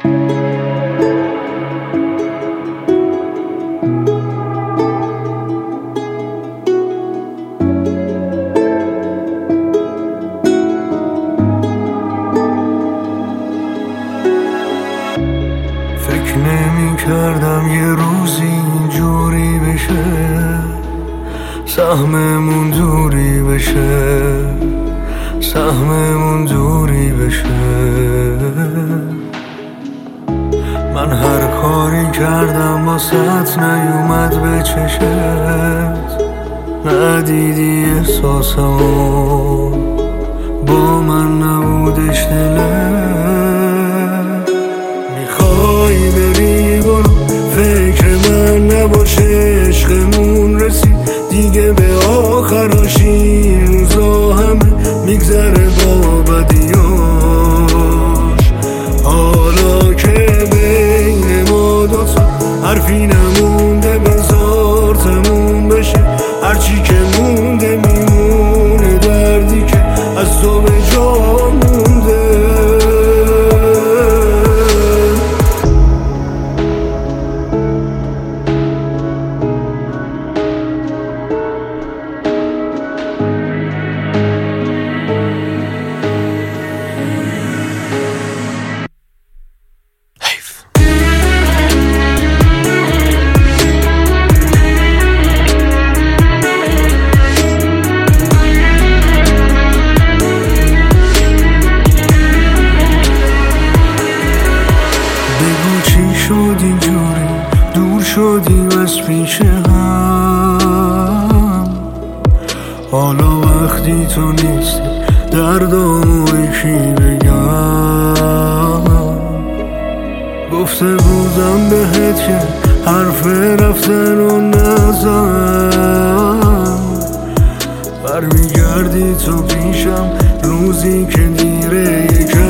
فکر نمی کردم یه روزی اینجوری بشه، سهممون دوری بشه، سهممون دوری بشه. من هر کاری کردم واسه نیومد به چشت، ندیدی احساسمو، با من نبودش دلت. میخوای بری برو، فکر من نباشه، عشقمون رسید دیگه به آخراش، این روزا همه میگذره با بدیاش. حالا که بین ما دوتا حرفی نمونده، بذار تموم بشه، هرچی که مونده میمونه، دردی که از تو به جا مونده. شد اینجوری دور شدیم از پیش هم، حالا وقتی تو نیستی دردامو یکی بگم. گفته بودم بهت که حرف رفتن رو نزن، برمیگردی تو پیشم روزی که دیره یکم.